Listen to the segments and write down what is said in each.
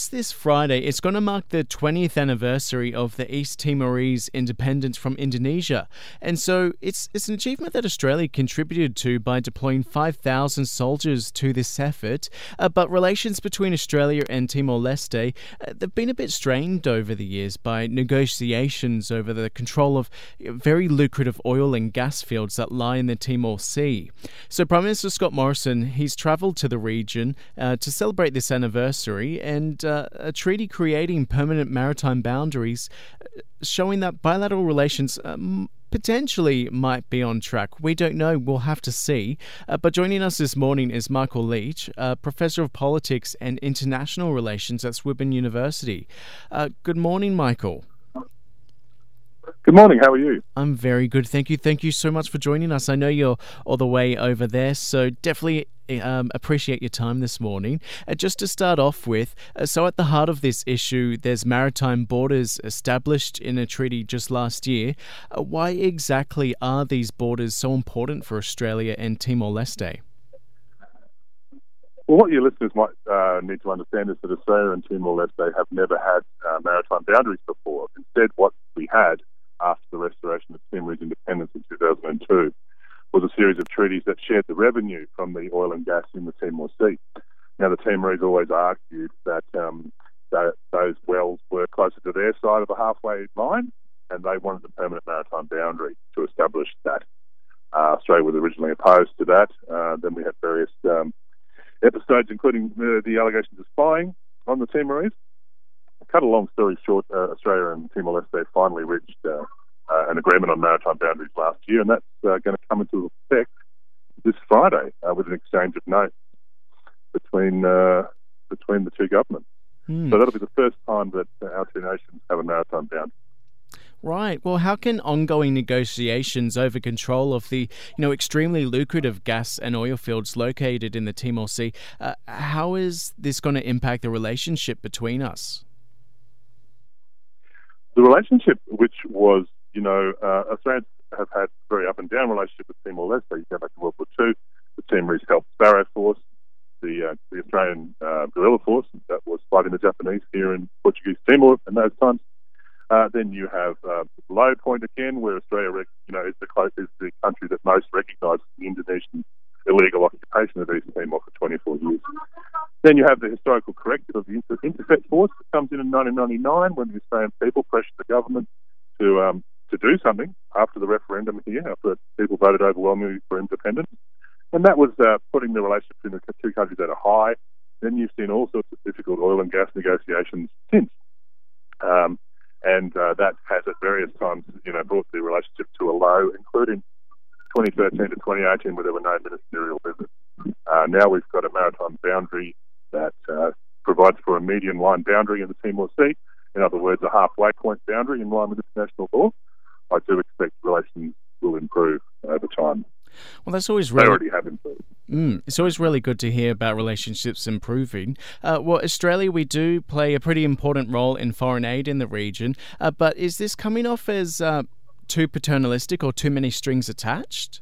just this Friday, it's going to mark the 20th anniversary of the East Timorese independence from Indonesia. And so it's an achievement that Australia contributed to by deploying 5,000 soldiers to this effort. But relations between Australia and Timor-Leste, they've been a bit strained over the years by negotiations over the control of very lucrative oil and gas fields that lie in the Timor Sea. So Prime Minister Scott Morrison, he's travelled to the region to celebrate this anniversary, and a treaty creating permanent maritime boundaries, showing that bilateral relations potentially might be on track. We don't know. We'll have to see. But joining us this morning is Michael Leach, Professor of Politics and International Relations at Swinburne University. Good morning, Michael. Good morning, how are you? I'm very good, thank you. Thank you so much for joining us. I know you're all the way over there, so definitely appreciate your time this morning. Just to start off with, so at the heart of this issue, there's maritime borders established in a treaty just last year. Why exactly are these borders so important for Australia and Timor-Leste? Well, what your listeners might need to understand is that Australia and Timor-Leste have never had maritime boundaries before. Instead, what we had after the restoration of Timor's independence in 2002 was a series of treaties that shared the revenue from the oil and gas in the Timor Sea. Now, the Timorese always argued that those wells were closer to their side of the halfway line, and they wanted a permanent maritime boundary to establish that. Australia was originally opposed to that. Then we had various episodes, including the allegations of spying on the Timorese. Cut a long story short, Australia and Timor-Leste finally reached an agreement on maritime boundaries last year, and that's going to come into effect this Friday with an exchange of notes between the two governments. So that'll be the first time that our two nations have a maritime boundary. Right. Well, how can ongoing negotiations over control of the, extremely lucrative gas and oil fields located in the Timor Sea, how is this going to impact the relationship between us? The relationship, which was, Australians have had a very up and down relationship with Timor-Leste. You go back to World War II, the Timorese helped Sparrow Force, the Australian guerrilla force that was fighting the Japanese here in Portuguese Timor in those times. Then you have Low Point again, where Australia, is the country that most recognises the Indonesian illegal occupation of East Timor for 24 years. Then you have the historical corrective of the Intercept Force that comes in 1999 when the Australian people pressured the government to do something after the referendum here, after people voted overwhelmingly for independence. And that was putting the relationship between the two countries at a high. Then you've seen all sorts of difficult oil and gas negotiations since. And that has at various times, brought the relationship to a low, including 2013 to 2018, where there were no ministerial visits. Now we've got a maritime boundary that provides for a median line boundary in the Timor Sea. In other words, a halfway point boundary in line with international law. I do expect relations will improve over time. Well, that's always really... They already have improved. It's always really good to hear about relationships improving. Well, Australia, we do play a pretty important role in foreign aid in the region, but is this coming off as too paternalistic or too many strings attached?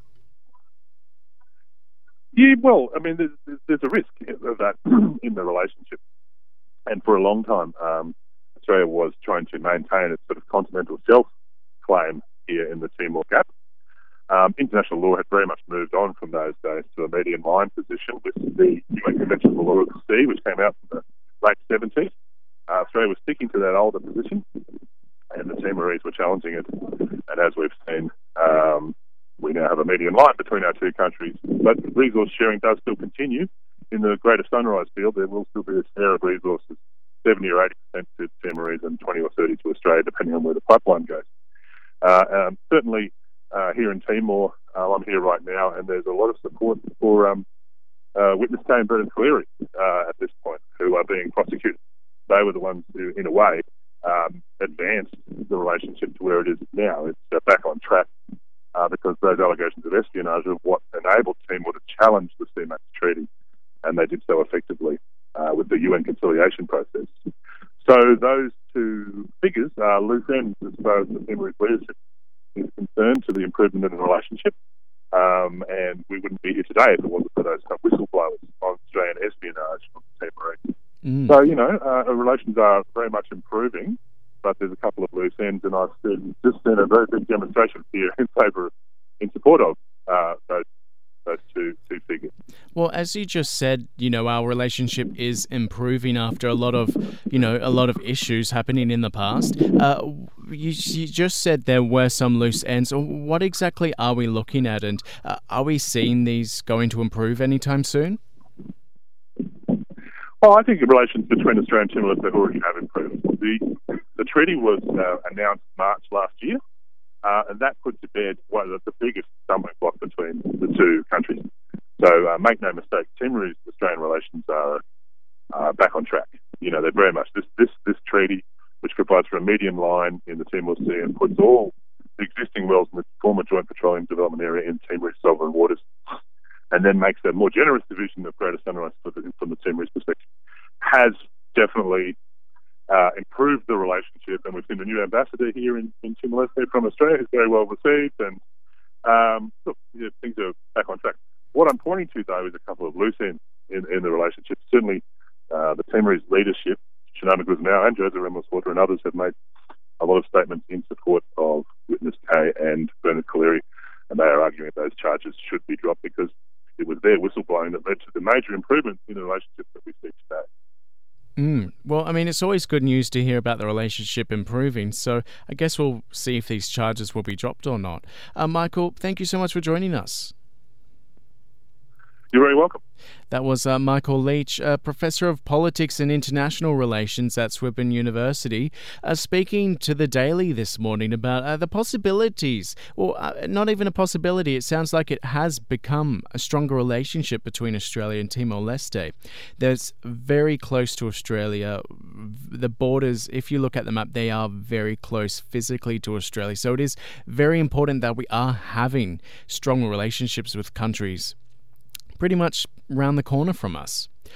Yeah, well, I mean, there's a risk of that in the relationship. And for a long time, Australia was trying to maintain its sort of continental shelf claim here in the Timor Gap. International law had very much moved on from those days to a median line position with the UN Convention on the Law of the Sea, which came out in the late 70s. Australia was sticking to that older position, and the Timorese were challenging it. And as we've seen, we now have a median line between our two countries. But resource sharing does still continue. In the Greater Sunrise Field, there will still be a share of resources, 70 or 80% to Timorese and 20 or 30 to Australia, depending on where the pipeline goes. Certainly, here in Timor, I'm here right now, and there's a lot of support for witness Kane Brennan Cleary at this point, who are being prosecuted. They were the ones who, in a way, advanced the relationship to where it is now. It's back on track because those allegations of espionage are what enabled Timor to challenge the CMAX Treaty, and they did so effectively with the UN conciliation process. So those two figures are loose ends as far as the Timorese leadership is concerned to the improvement in the relationship. And we wouldn't be here today if it wasn't for those kind of whistleblowers on Australian espionage on the Timorese. So, relations are very much improving, but there's a couple of loose ends, and I've just seen a very big demonstration here in support of those two figures. Well, as you just said, our relationship is improving after a lot of issues happening in the past. You just said there were some loose ends. What exactly are we looking at, and are we seeing these going to improve anytime soon? Well, I think the relations between Australia and Timor-Leste already have improved. The treaty was announced March last year, and that put to bed one of the biggest stumbling block between the two countries. So make no mistake, Timorese-Australian relations are back on track. They're very much this treaty, which provides for a medium line in the Timor Sea and puts all the existing wells in the former Joint Petroleum Development Area in Timorese sovereign waters, and then makes a more generous division of Greater Sunrise from the Timorese perspective, has definitely improved the relationship. And we've seen the new ambassador here in Timor-Leste from Australia, who's very well received, and things are back on track. What I'm pointing to, though, is a couple of loose ends in the relationship. Certainly, the Timorese leadership, Shinama Gusmao and Joseph Ramos-Horta and others, have made a lot of statements in support of Witness K and Bernard Collaery, and they are arguing that those charges should be dropped because it was their whistleblowing that led to the major improvements in the relationship that we see today. Well, I mean, it's always good news to hear about the relationship improving, so I guess we'll see if these charges will be dropped or not. Michael, thank you so much for joining us. You're very welcome. That was Michael Leach, Professor of Politics and International Relations at Swinburne University, speaking to The Daily this morning about the possibilities, or not even a possibility, it sounds like it has become a stronger relationship between Australia and Timor-Leste. There's very close to Australia. The borders, if you look at the map, they are very close physically to Australia. So it is very important that we are having strong relationships with countries pretty much round the corner from us.